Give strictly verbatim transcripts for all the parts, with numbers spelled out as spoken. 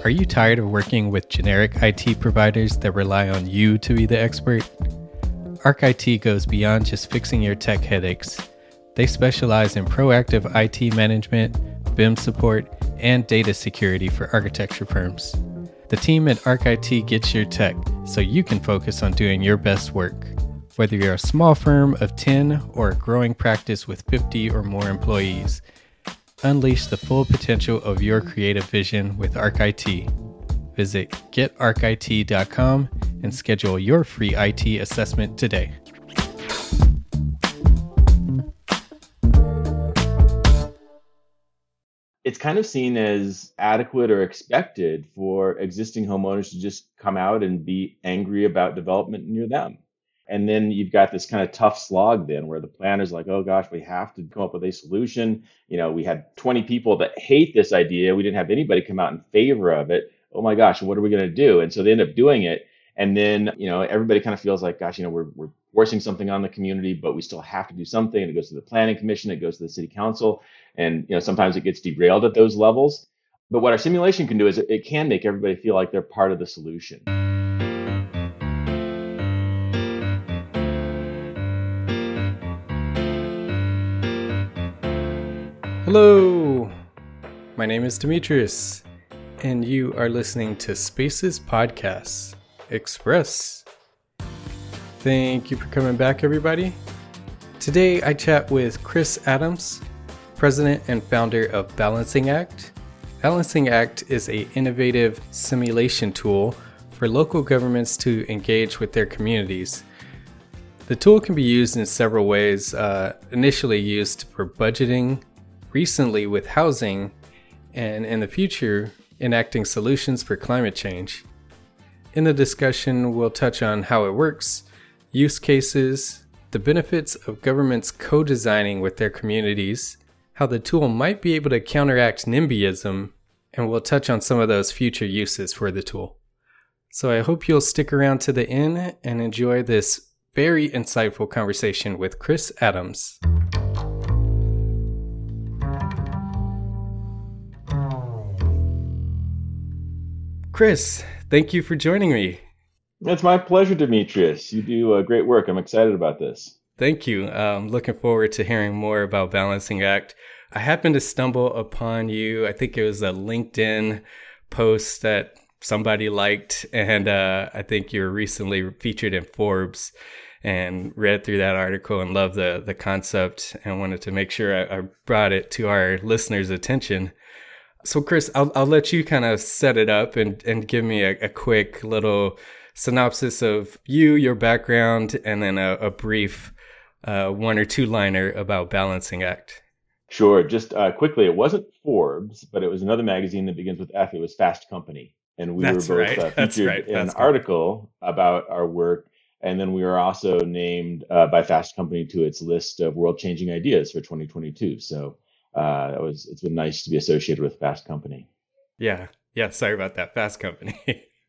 Are you tired of working with generic I T providers that rely on you to be the expert? Arc I T goes beyond just fixing your tech headaches. They specialize in proactive I T management, B I M support, and data security for architecture firms. The team at Arc I T gets your tech so you can focus on doing your best work. Whether you're a small firm of ten or a growing practice with fifty or more employees, unleash the full potential of your creative vision with Arc I T. Visit get arc I T dot com and schedule your free I T assessment today. It's kind of seen as adequate or expected for existing homeowners to just come out and be angry about development near them. And then you've got this kind of tough slog then where the planner's like, oh gosh, we have to come up with a solution. You know, we had twenty people that hate this idea. We didn't have anybody come out in favor of it. Oh my gosh, what are we going to do? And so they end up doing it. And then, you know, everybody kind of feels like, gosh, you know, we're, we're forcing something on the community, but we still have to do something. And it goes to the planning commission, it goes to the city council. And, you know, sometimes it gets derailed at those levels. But what our simulation can do is it, it can make everybody feel like they're part of the solution. Hello, my name is Demetrius, and you are listening to Spaces Podcast Express. Thank you for coming back, everybody. Today I chat with Chris Adams, president and founder of Balancing Act. Balancing Act is an innovative simulation tool for local governments to engage with their communities. The tool can be used in several ways, uh, initially used for budgeting, recently with housing, and in the future, enacting solutions for climate change. In the discussion, we'll touch on how it works, use cases, the benefits of governments co-designing with their communities, how the tool might be able to counteract NIMBYism, and we'll touch on some of those future uses for the tool. So I hope you'll stick around to the end and enjoy this very insightful conversation with Chris Adams. Chris, thank you for joining me. It's my pleasure, Demetrius. You do uh, great work. I'm excited about this. Thank you. I'm looking forward to hearing more about Balancing Act. I happened to stumble upon you. I think it was a LinkedIn post that somebody liked, and uh, I think you were recently featured in Forbes, and read through that article and loved the, the concept and wanted to make sure I, I brought it to our listeners' attention. So Chris, I'll I'll let you kind of set it up and, and give me a, a quick little synopsis of you, your background, and then a, a brief uh, one or two liner about Balancing Act. Sure. Just uh, quickly, it wasn't Forbes, but it was another magazine that begins with F. It was Fast Company. And we That's were both right. uh, featured right. in That's an article about our work. And then we were also named uh, by Fast Company to its list of world-changing ideas for twenty twenty-two. So Uh, it was, it's been nice to be associated with Fast Company. Yeah. Yeah. Sorry about that. Fast Company.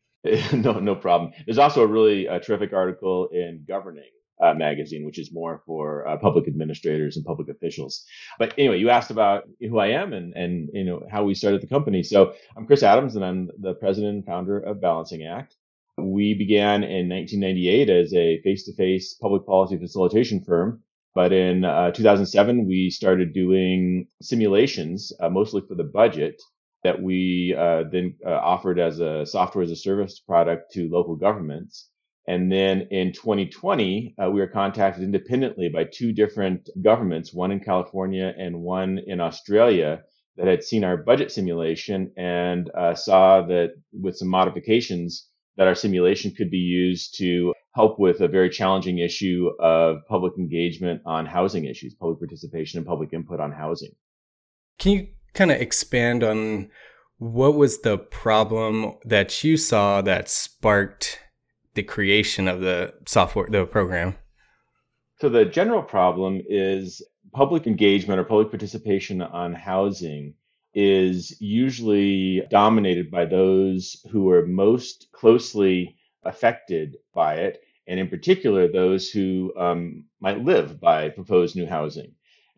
no, no problem. There's also a really uh, terrific article in Governing uh, magazine, which is more for uh, public administrators and public officials. But anyway, you asked about who I am and, and, you know, how we started the company. So I'm Chris Adams, and I'm the president and founder of Balancing Act. We began in nineteen ninety-eight as a face-to-face public policy facilitation firm. But in uh, two thousand seven, we started doing simulations, uh, mostly for the budget, that we uh, then uh, offered as a software as a service product to local governments. And then in twenty twenty, uh, we were contacted independently by two different governments, one in California and one in Australia, that had seen our budget simulation and uh, saw that with some modifications, that our simulation could be used to help with a very challenging issue of public engagement on housing issues, public participation and public input on housing. Can you kind of expand on what was the problem that you saw that sparked the creation of the software, the program? So the general problem is public engagement or public participation on housing is usually dominated by those who are most closely affected by it, and in particular, those who um, might live by proposed new housing.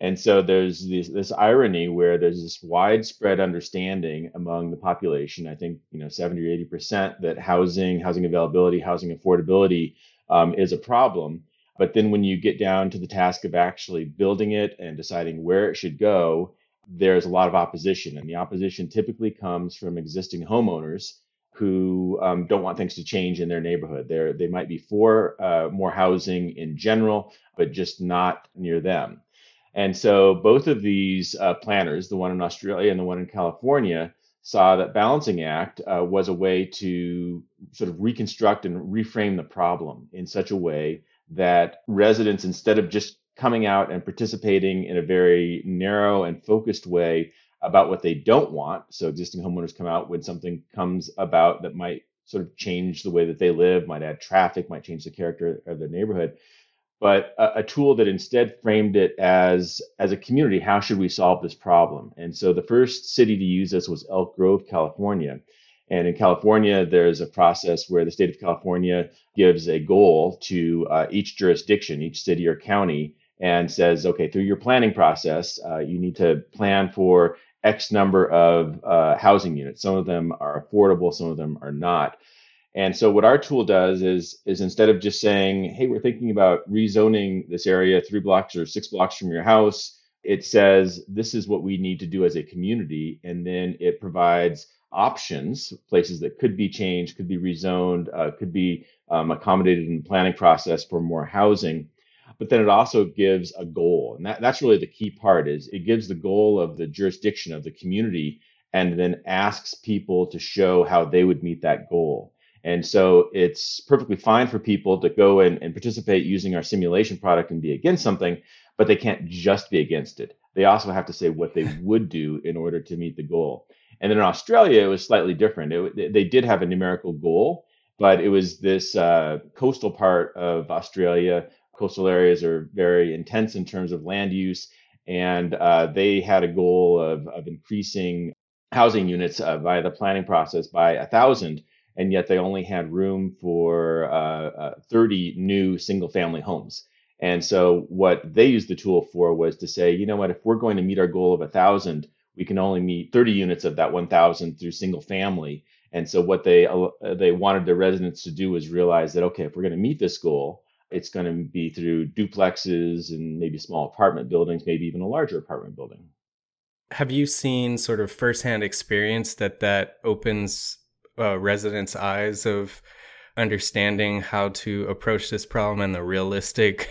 And so there's this, this irony where there's this widespread understanding among the population, I think, you know, seventy or eighty percent, that housing, housing availability, housing affordability um, is a problem. But then when you get down to the task of actually building it and deciding where it should go, there's a lot of opposition. And the opposition typically comes from existing homeowners who um, don't want things to change in their neighborhood. They're, they might be for uh, more housing in general, but just not near them. And so both of these uh, planners, the one in Australia and the one in California, saw that Balancing Act uh, was a way to sort of reconstruct and reframe the problem in such a way that residents, instead of just coming out and participating in a very narrow and focused way about what they don't want, so existing homeowners come out when something comes about that might sort of change the way that they live, might add traffic, might change the character of their neighborhood, but a, a tool that instead framed it as, as a community, how should we solve this problem? And so the first city to use this was Elk Grove, California. And in California, there's a process where the state of California gives a goal to uh, each jurisdiction, each city or county, and says, okay, through your planning process, uh, you need to plan for X number of uh, housing units. Some of them are affordable, some of them are not. And so what our tool does is, is instead of just saying, hey, we're thinking about rezoning this area three blocks or six blocks from your house, it says, this is what we need to do as a community. And then it provides options, places that could be changed, could be rezoned, uh, could be um, accommodated in the planning process for more housing. But then it also gives a goal. And that, that's really the key part, is it gives the goal of the jurisdiction, of the community, and then asks people to show how they would meet that goal. And so it's perfectly fine for people to go and, and participate using our simulation product and be against something, but they can't just be against it. They also have to say what they would do in order to meet the goal. And then in Australia, it was slightly different. It, they did have a numerical goal, but it was this uh, coastal part of Australia. Coastal areas are very intense in terms of land use, and uh, they had a goal of, of increasing housing units uh, via the planning process by a thousand. And yet they only had room for uh, uh, thirty new single-family homes. And so what they used the tool for was to say, you know what, if we're going to meet our goal of one thousand, we can only meet thirty units of that one thousand through single-family. And so what they uh, they wanted their residents to do was realize that, okay, if we're going to meet this goal, it's going to be through duplexes and maybe small apartment buildings, maybe even a larger apartment building. Have you seen sort of firsthand experience that that opens Uh, residents' eyes of understanding how to approach this problem and the realistic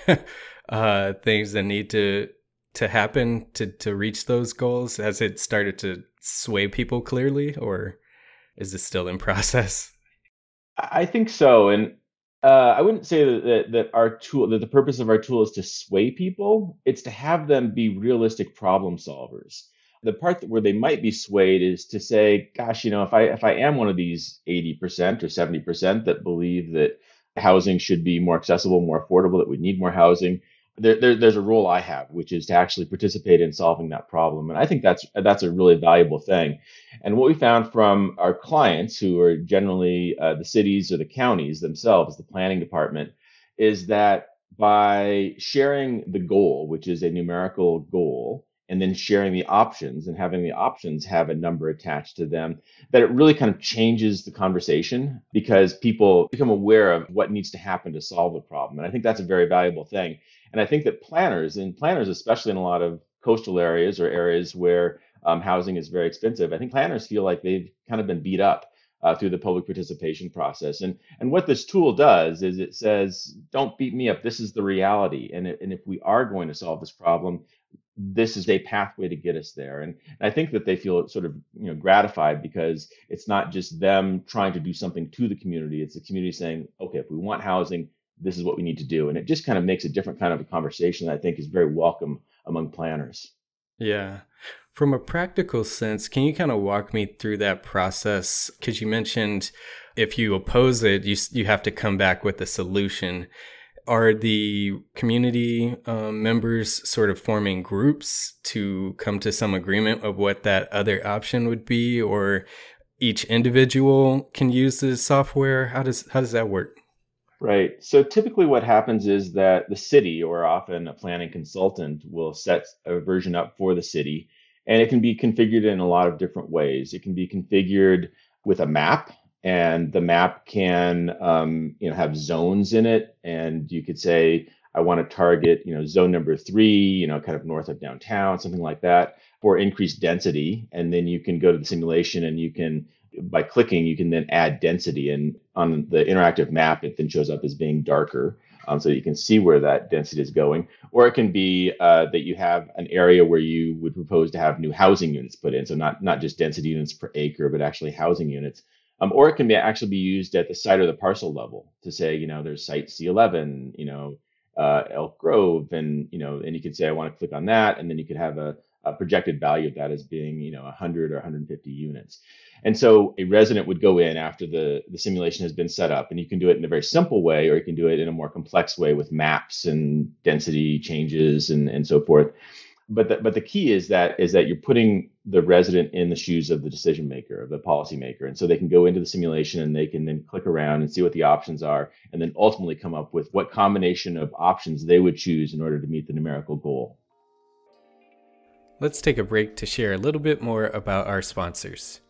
uh, things that need to to happen to to reach those goals? Has it started to sway people clearly, or is it still in process? I think so, and uh, I wouldn't say that, that that our tool, that the purpose of our tool is to sway people. It's to have them be realistic problem solvers. The part that where they might be swayed is to say, gosh, you know, if I if I am one of these eighty percent or seventy percent that believe that housing should be more accessible, more affordable, that we need more housing, there, there, there's a role I have, which is to actually participate in solving that problem. And I think that's that's a really valuable thing. And what we found from our clients, who are generally uh, the cities or the counties themselves, the planning department, is that by sharing the goal, which is a numerical goal, and then sharing the options and having the options have a number attached to them, that it really kind of changes the conversation, because people become aware of what needs to happen to solve the problem. And I think that's a very valuable thing. And I think that planners, and planners, especially in a lot of coastal areas or areas where um, housing is very expensive, I think planners feel like they've kind of been beat up uh, through the public participation process. And, and what this tool does is it says, don't beat me up. This is the reality. And, it, and if we are going to solve this problem, this is a pathway to get us there. And I think that they feel sort of, you know, gratified, because it's not just them trying to do something to the community. It's the community saying, okay, if we want housing, this is what we need to do. And it just kind of makes a different kind of a conversation that I think is very welcome among planners. Yeah. From a practical sense, can you kind of walk me through that process? Because you mentioned if you oppose it, you you have to come back with a solution. Are the community um, members sort of forming groups to come to some agreement of what that other option would be, or each individual can use the software? How does how does that work? Right. So typically what happens is that the city, or often a planning consultant, will set a version up for the city, and it can be configured in a lot of different ways. It can be configured with a map, and the map can um, you know, have zones in it, and you could say, I want to target, you know, zone number three, you know, kind of north of downtown, something like that, for increased density. And then you can go to the simulation and you can, by clicking, you can then add density. And on the interactive map, it then shows up as being darker, um, so that you can see where that density is going. Or it can be uh, that you have an area where you would propose to have new housing units put in. So not, not just density units per acre, but actually housing units. Um, or it can be actually be used at the site or the parcel level to say, you know, there's site C eleven, you know, uh, Elk Grove, and, you know, and you could say, I want to click on that. And then you could have a, a projected value of that as being, you know, one hundred or one hundred fifty units. And so a resident would go in after the, the simulation has been set up, and you can do it in a very simple way, or you can do it in a more complex way with maps and density changes and, and so forth. But the, but the key is that is that you're putting the resident in the shoes of the decision maker, of the policy maker. And so they can go into the simulation and they can then click around and see what the options are, and then ultimately come up with what combination of options they would choose in order to meet the numerical goal. Let's take a break to share a little bit more about our sponsors.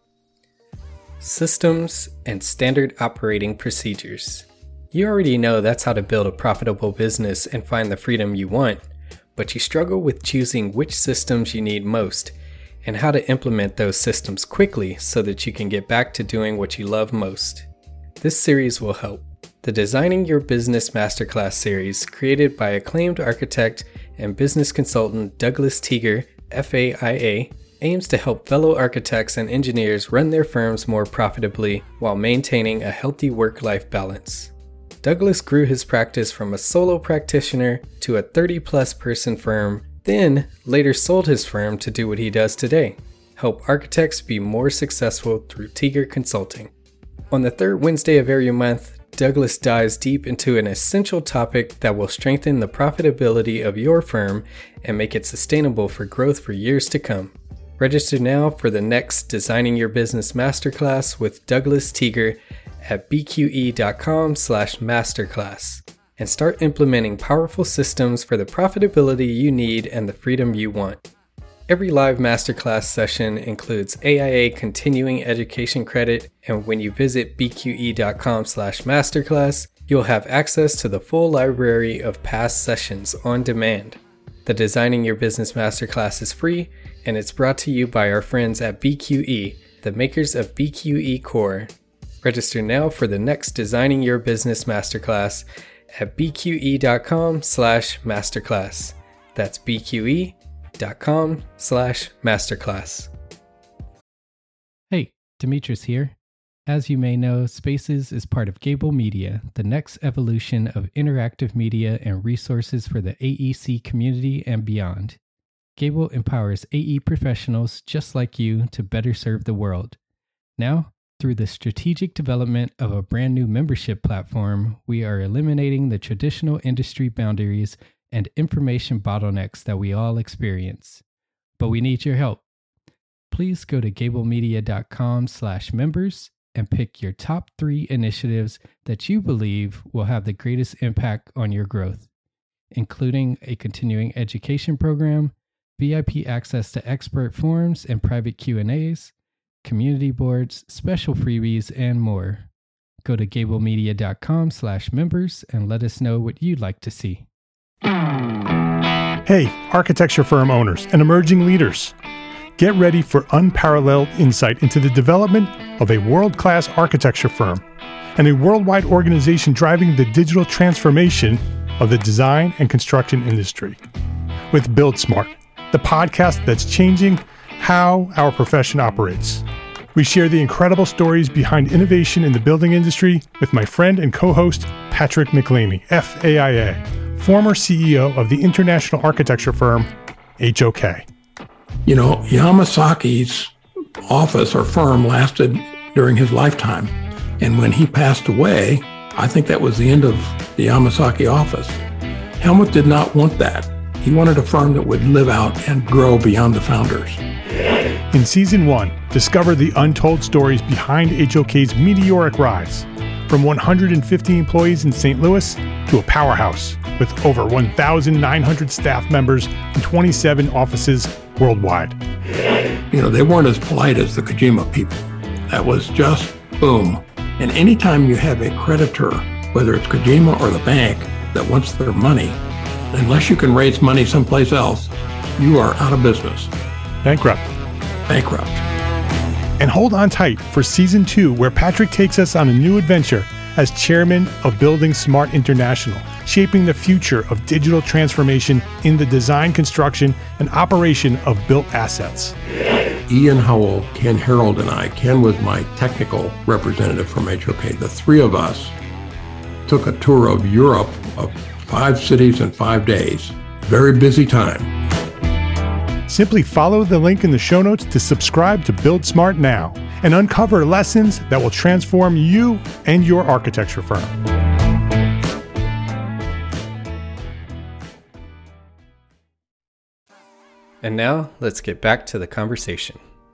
Systems and Standard Operating Procedures. You already know that's how to build a profitable business and find the freedom you want, but you struggle with choosing which systems you need most and how to implement those systems quickly so that you can get back to doing what you love most. This series will help. The Designing Your Business Masterclass series, created by acclaimed architect and business consultant Douglas Teager, F A I A, aims to help fellow architects and engineers run their firms more profitably while maintaining a healthy work-life balance. Douglas grew his practice from a solo practitioner to a thirty plus person firm, then later sold his firm to do what he does today, help architects be more successful through Teager Consulting. On the third Wednesday of every month, Douglas dives deep into an essential topic that will strengthen the profitability of your firm and make it sustainable for growth for years to come. Register now for the next Designing Your Business Masterclass with Douglas Teager at b q e dot com slash masterclass and start implementing powerful systems for the profitability you need and the freedom you want. Every live masterclass session includes A I A continuing education credit, and when you visit b q e dot com slash masterclass, you'll have access to the full library of past sessions on demand. The Designing Your Business Masterclass is free, and it's brought to you by our friends at B Q E, the makers of B Q E Core. Register now for the next Designing Your Business Masterclass at b q e dot com slash masterclass. That's b q e dot com slash masterclass. Hey, Demetrius here. As you may know, Spaces is part of Gable Media, the next evolution of interactive media and resources for the A E C community and beyond. Gable empowers A E professionals just like you to better serve the world. Now, through the strategic development of a brand new membership platform, we are eliminating the traditional industry boundaries and information bottlenecks that we all experience. But we need your help. Please go to gable media dot com slash members and pick your top three initiatives that you believe will have the greatest impact on your growth, including a continuing education program, V I P access to expert forums and private Q and A's, community boards, special freebies, and more. Go to gable media dot com slash members and let us know what you'd like to see. Hey, architecture firm owners and emerging leaders. Get ready for unparalleled insight into the development of a world-class architecture firm and a worldwide organization driving the digital transformation of the design and construction industry. With Build Smart, the podcast that's changing how our profession operates. We share the incredible stories behind innovation in the building industry with my friend and co-host, Patrick McLeany, F A I A, former C E O of the international architecture firm, H O K. You know, Yamasaki's office or firm lasted during his lifetime. And when he passed away, I think that was the end of the Yamasaki office. Helmut did not want that. He wanted a firm that would live out and grow beyond the founders. In Season one, discover the untold stories behind H O K's meteoric rise, from one hundred fifty employees in Saint Louis to a powerhouse with over one thousand nine hundred staff members and twenty-seven offices worldwide. You know, they weren't as polite as the Kojima people. That was just boom. And anytime you have a creditor, whether it's Kojima or the bank, that wants their money, unless you can raise money someplace else, you are out of business. Bankrupt. Bankrupt. And hold on tight for season two, where Patrick takes us on a new adventure as chairman of Building Smart International, shaping the future of digital transformation in the design, construction, and operation of built assets. Ian Howell, Ken Harold, and I, Ken was my technical representative from H O K. The three of us took a tour of Europe of five cities in five days. Very busy time. Simply follow the link in the show notes to subscribe to Build Smart now and uncover lessons that will transform you and your architecture firm. And now let's get back to the conversation.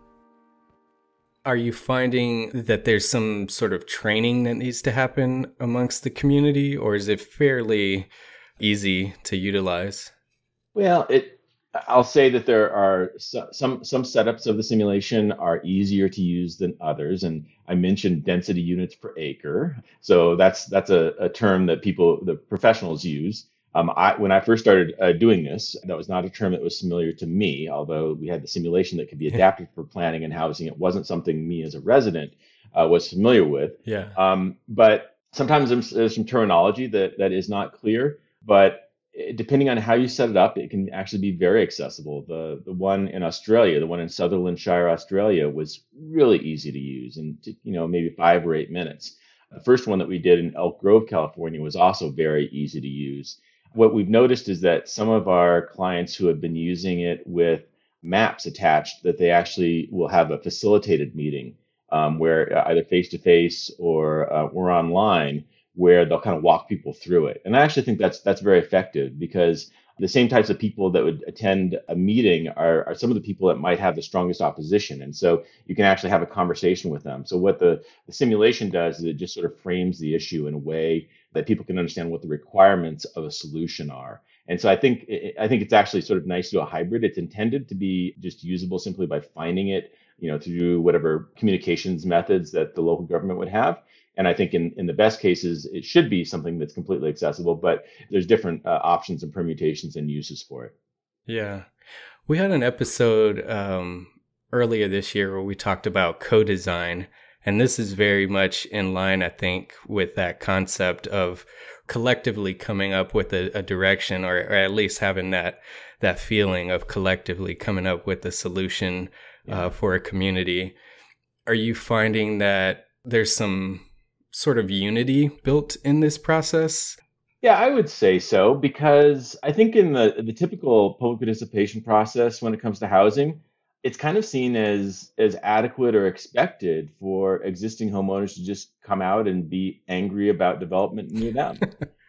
Are you finding that there's some sort of training that needs to happen amongst the community, or is it fairly easy to utilize? Well, it I'll say that there are so, some some setups of the simulation are easier to use than others, and I mentioned density units per acre. So that's that's a, a term that people, the professionals, use. Um, I, when I first started uh, doing this, that was not a term that was familiar to me. Although we had the simulation that could be adapted for planning and housing, it wasn't something me as a resident uh, was familiar with. Yeah. Um, but sometimes there's, there's some terminology that that is not clear, but depending on how you set it up, it can actually be very accessible. The the one in Australia, the one in Sutherland Shire, Australia, was really easy to use, and you know maybe five or eight minutes. The first one that we did in Elk Grove, California, was also very easy to use. What we've noticed is that some of our clients who have been using it with maps attached, that they actually will have a facilitated meeting um, where either face to face or uh, or online, where they'll kind of walk people through it. And I actually think that's that's very effective, because the same types of people that would attend a meeting are, are some of the people that might have the strongest opposition. And so you can actually have a conversation with them. So what the, the simulation does is it just sort of frames the issue in a way that people can understand what the requirements of a solution are. And so I think I think it's actually sort of nice to do a hybrid. It's intended to be just usable simply by finding it, you know, through whatever communications methods that the local government would have. And I think in, in the best cases, it should be something that's completely accessible, but there's different uh, options and permutations and uses for it. Yeah. We had an episode um, earlier this year where we talked about co-design, and this is very much in line, I think, with that concept of collectively coming up with a, a direction, or, or at least having that that feeling of collectively coming up with a solution uh, yeah. for a community. Are you finding that there's some sort of unity built in this process? Yeah, I would say so, because I think in the the typical public participation process when it comes to housing, it's kind of seen as as adequate or expected for existing homeowners to just come out and be angry about development near them.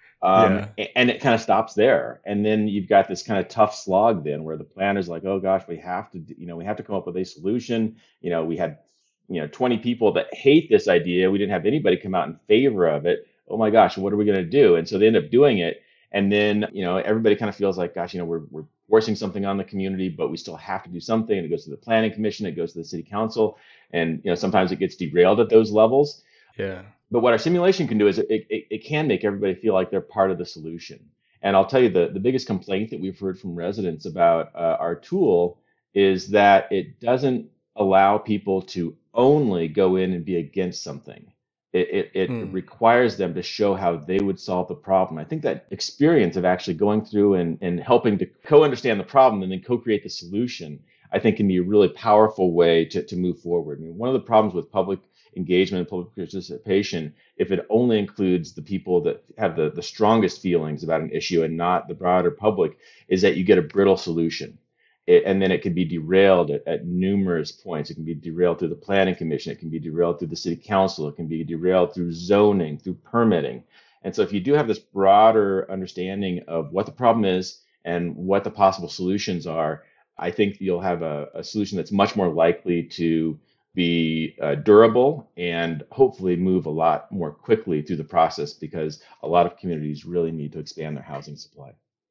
Um, yeah. And it kind of stops there. And then you've got this kind of tough slog then where the planner's like, oh gosh, we have to, you know, we have to come up with a solution. You know, we had you know, twenty people that hate this idea. We didn't have anybody come out in favor of it. Oh my gosh, what are we going to do? And so they end up doing it. And then, you know, everybody kind of feels like, gosh, you know, we're, we're forcing something on the community, but we still have to do something. And it goes to the planning commission, it goes to the city council. And, you know, sometimes it gets derailed at those levels. Yeah. But what our simulation can do is it, it, it can make everybody feel like they're part of the solution. And I'll tell you the, the biggest complaint that we've heard from residents about uh, our tool is that it doesn't allow people to only go in and be against something. It, it, it hmm. requires them to show how they would solve the problem. I think that experience of actually going through and, and helping to co-understand the problem and then co-create the solution, I think can be a really powerful way to, to move forward. I mean, one of the problems with public engagement and public participation, if it only includes the people that have the, the strongest feelings about an issue and not the broader public, is that you get a brittle solution. It, and then it can be derailed at, at numerous points. It can be derailed through the planning commission. It can be derailed through the city council. It can be derailed through zoning, through permitting. And so if you do have this broader understanding of what the problem is and what the possible solutions are, I think you'll have a, a solution that's much more likely to be uh, durable, and hopefully move a lot more quickly through the process, because a lot of communities really need to expand their housing supply.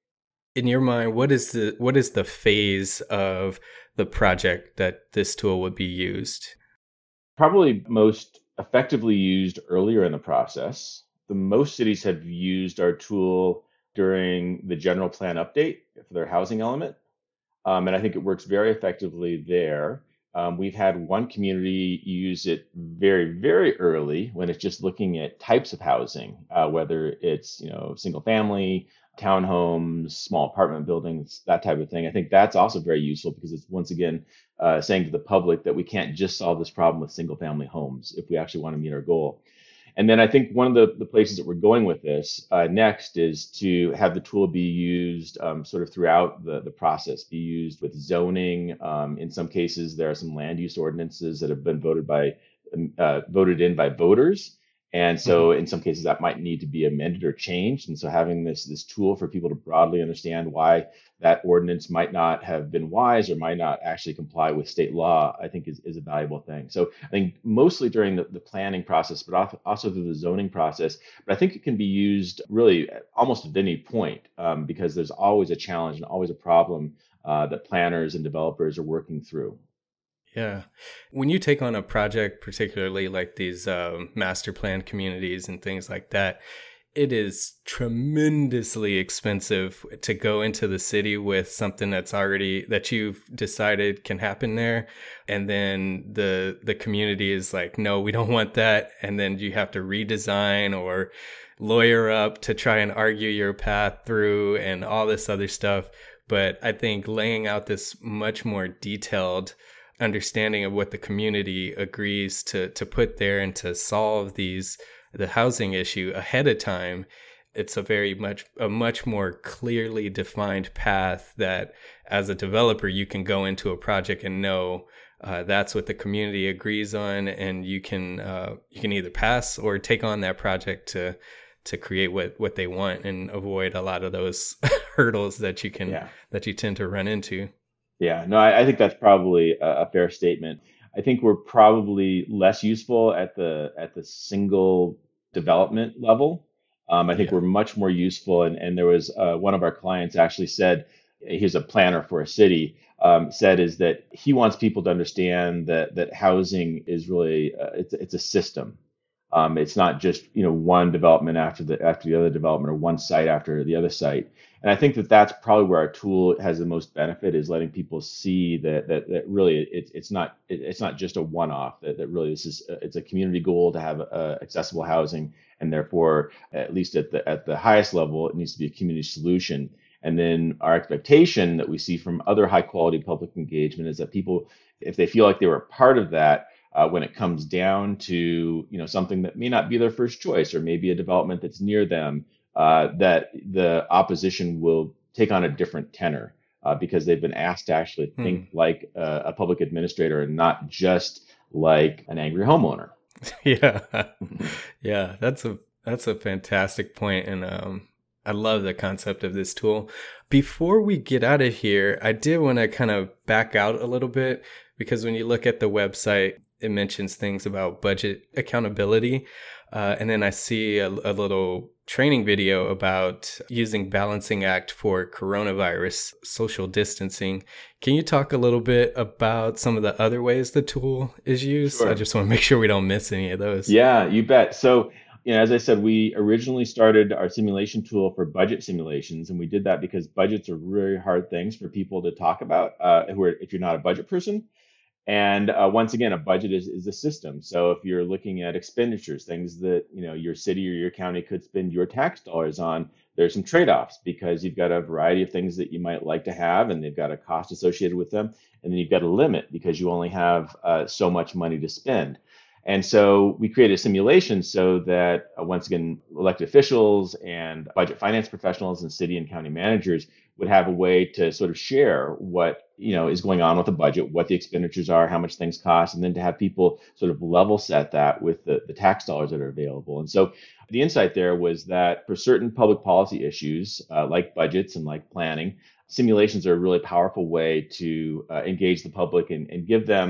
In your mind, what is the what is the phase of the project that this tool would be used? Probably most effectively used earlier in the process. The most cities have used our tool during the general plan update for their housing element. Um, and I think it works very effectively there. Um, we've had one community use it very, very early when it's just looking at types of housing, uh, whether it's, you know, single family, townhomes, small apartment buildings, that type of thing. I think that's also very useful, because it's once again uh, saying to the public that we can't just solve this problem with single family homes if we actually want to meet our goal. And then I think one of the, the places that we're going with this uh, next is to have the tool be used um, sort of throughout the, the process, be used with zoning. Um, in some cases, there are some land use ordinances that have been voted by uh, voted in by voters. And so in some cases that might need to be amended or changed. And so having this, this tool for people to broadly understand why that ordinance might not have been wise or might not actually comply with state law, I think is, is a valuable thing. So I think mostly during the, the planning process, but also through the zoning process. But I think it can be used really almost at any point, um, because there's always a challenge and always a problem uh, that planners and developers are working through. Yeah. When you take on a project, particularly like these um, master plan communities and things like that, it is tremendously expensive to go into the city with something that's already, that you've decided can happen there. And then the the community is like, no, we don't want that. And then you have to redesign or lawyer up to try and argue your path through and all this other stuff. But I think laying out this much more detailed understanding of what the community agrees to to put there and to solve these the housing issue ahead of time, it's a very much a much more clearly defined path that as a developer you can go into a project and know uh, that's what the community agrees on, and you can uh, you can either pass or take on that project to to create what what they want and avoid a lot of those hurdles that you can yeah. that you tend to run into. Yeah, no, I, I think that's probably a, a fair statement. I think we're probably less useful at the at the single development level. Um, I think yeah. we're much more useful. And, and there was uh, one of our clients actually said, he's a planner for a city, um, said is that he wants people to understand that that housing is really uh, it's it's a system. Um, it's not just, you know, one development after the after the other development, or one site after the other site. And I think that that's probably where our tool has the most benefit, is letting people see that that, that really it's it's not it, it's not just a one-off. That, that really this is it's a community goal to have uh, accessible housing, and therefore, at least at the at the highest level, it needs to be a community solution. And then our expectation that we see from other high-quality public engagement is that people, if they feel like they were a part of that, Uh, when it comes down to, you know, something that may not be their first choice, or maybe a development that's near them, uh, that the opposition will take on a different tenor uh, because they've been asked to actually think hmm. like uh, a public administrator and not just like an angry homeowner. Yeah, yeah, that's a that's a fantastic point, and um, I love the concept of this tool. Before we get out of here, I did want to kind of back out a little bit, because when you look at the website, it mentions things about budget accountability. Uh, and then I see a, a little training video about using Balancing Act for coronavirus social distancing. Can you talk a little bit about some of the other ways the tool is used? Sure. I just want to make sure we don't miss any of those. Yeah, you bet. So, you know, as I said, we originally started our simulation tool for budget simulations, and we did that because budgets are really hard things for people to talk about uh, who are, if you're not a budget person. And uh, once again, a budget is, is a system. So if you're looking at expenditures, things that, you know, your city or your county could spend your tax dollars on, there's some trade-offs, because you've got a variety of things that you might like to have, and they've got a cost associated with them. And then you've got a limit because you only have uh, so much money to spend. And so we created a simulation so that, uh, once again, elected officials and budget finance professionals and city and county managers would have a way to sort of share what, you know, is going on with the budget, what the expenditures are, how much things cost, and then to have people sort of level set that with the, the tax dollars that are available. And so the insight there was that for certain public policy issues, uh, like budgets and like planning, simulations are a really powerful way to uh, engage the public and, and give them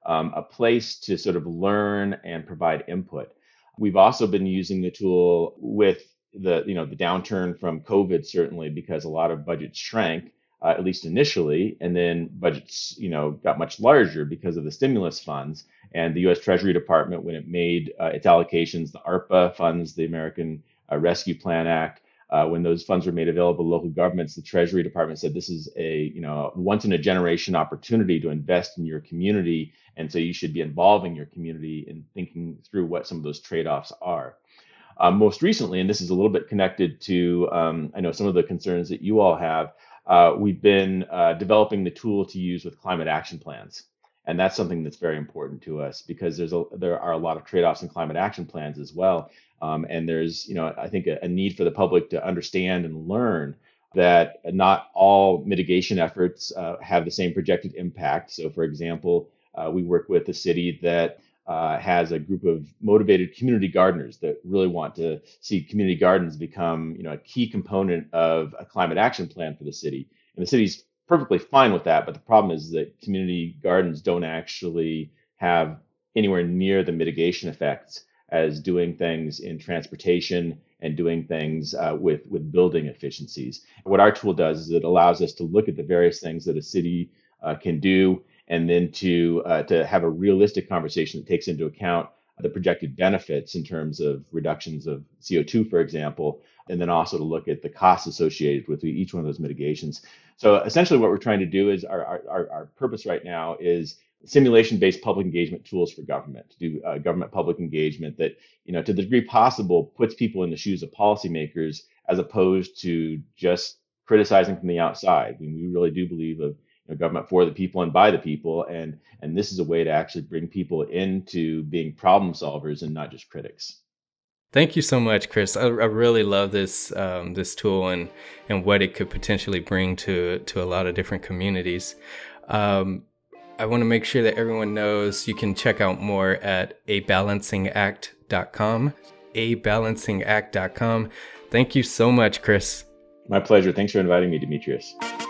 um, a place to sort of learn and provide input. We've also been using the tool with the, you know, the downturn from COVID, certainly, because a lot of budgets shrank, uh, at least initially, and then budgets, you know, got much larger because of the stimulus funds. And the U S Treasury Department, when it made uh, its allocations, the ARPA funds, the American uh, Rescue Plan Act, uh, when those funds were made available to local governments, the Treasury Department said this is a, you know, once in a generation opportunity to invest in your community. And so you should be involving your community in thinking through what some of those trade-offs are. Um, most recently, and this is a little bit connected to, um, I know some of the concerns that you all have, uh, we've been uh, developing the tool to use with climate action plans. And that's something that's very important to us because there's a, there are a lot of trade-offs in climate action plans as well. Um, and there's, you know, I think a, a need for the public to understand and learn that not all mitigation efforts uh, have the same projected impact. So, for example, uh, we work with a city that uh, has a group of motivated community gardeners that really want to see community gardens become, you know, a key component of a climate action plan for the city. And the city's perfectly fine with that, but the problem is that community gardens don't actually have anywhere near the mitigation effects as doing things in transportation and doing things uh, with, with building efficiencies. What our tool does is it allows us to look at the various things that a city uh, can do, and then to uh, to have a realistic conversation that takes into account the projected benefits in terms of reductions of C O two, for example, and then also to look at the costs associated with each one of those mitigations. So essentially what we're trying to do is our, our, our purpose right now is simulation-based public engagement tools for government, to do uh, government public engagement that, you know, to the degree possible, puts people in the shoes of policymakers as opposed to just criticizing from the outside. I mean, we really do believe of, you know, government for the people and by the people, and and this is a way to actually bring people into being problem solvers and not just critics. Thank you so much, Chris. I, I really love this um, this tool and and what it could potentially bring to to a lot of different communities. Um, I want to make sure that everyone knows you can check out more at a balancing act dot com, a balancing act dot com. Thank you so much, Chris. My pleasure. Thanks for inviting me, Demetrius.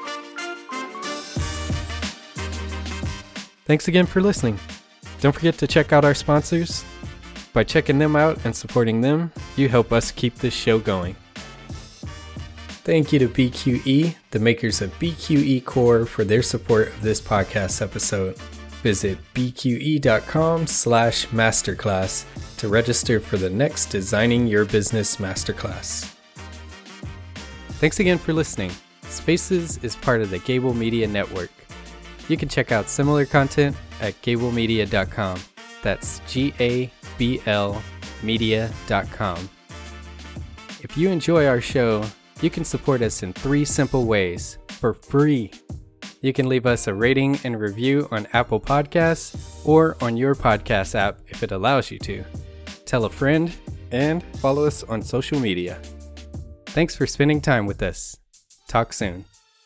Thanks again for listening. Don't forget to check out our sponsors. By checking them out and supporting them, you help us keep this show going. Thank you to B Q E, the makers of B Q E Core, for their support of this podcast episode. Visit b q e dot com slash masterclass to register for the next Designing Your Business Masterclass. Thanks again for listening. Spaces is part of the Gable Media Network. You can check out similar content at gable media dot com. That's G A B L media dot com. If you enjoy our show, you can support us in three simple ways for free. You can leave us a rating and review on Apple Podcasts or on your podcast app if it allows you to. Tell a friend and follow us on social media. Thanks for spending time with us. Talk soon.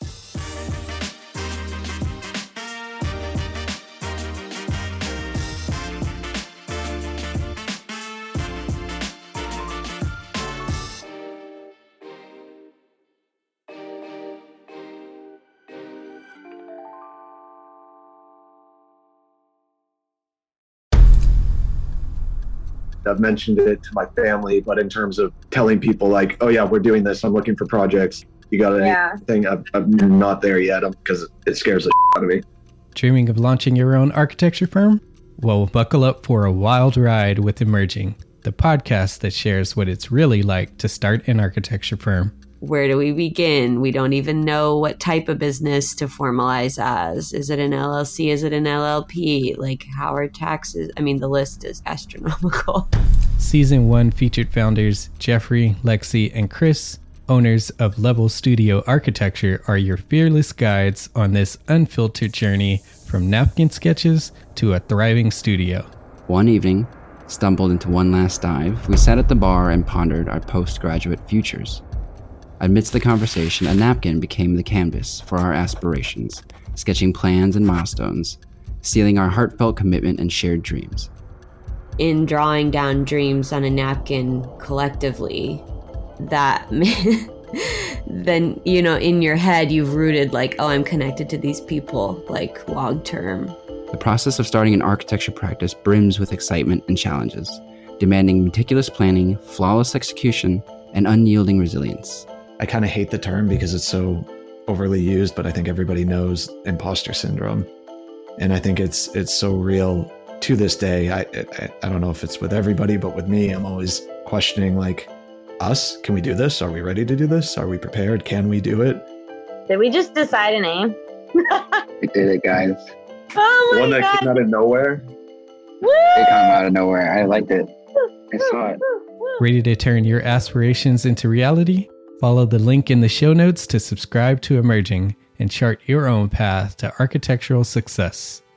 I've mentioned it to my family, but in terms of telling people like, oh yeah, we're doing this, I'm looking for projects, you got anything? Yeah. I'm not there yet because it scares the shit out of me. Dreaming of launching your own architecture firm? Well, buckle up for a wild ride with Emerging, the podcast that shares what it's really like to start an architecture firm. Where do we begin? We don't even know what type of business to formalize as. Is it an L L C? Is it an L L P? Like, how are taxes? I mean, the list is astronomical. Season one featured founders Jeffrey, Lexi, and Chris, owners of Level Studio Architecture, are your fearless guides on this unfiltered journey from napkin sketches to a thriving studio. One evening, stumbled into one last dive, we sat at the bar and pondered our postgraduate futures. Amidst the conversation, a napkin became the canvas for our aspirations, sketching plans and milestones, sealing our heartfelt commitment and shared dreams. In drawing down dreams on a napkin collectively, that then, you know, in your head, you've rooted like, oh, I'm connected to these people, like long term. The process of starting an architecture practice brims with excitement and challenges, demanding meticulous planning, flawless execution, and unyielding resilience. I kind of hate the term because it's so overly used, but I think everybody knows imposter syndrome. And I think it's it's so real to this day. I, I I don't know if it's with everybody, but with me, I'm always questioning, like, us, can we do this? Are we ready to do this? Are we prepared? Can we do it? Did we just decide a name? We did it, guys. Oh my One that God. came out of nowhere. Woo! It came out of nowhere. I liked it. I saw it. Ready to turn your aspirations into reality? Follow the link in the show notes to subscribe to Emerging and chart your own path to architectural success.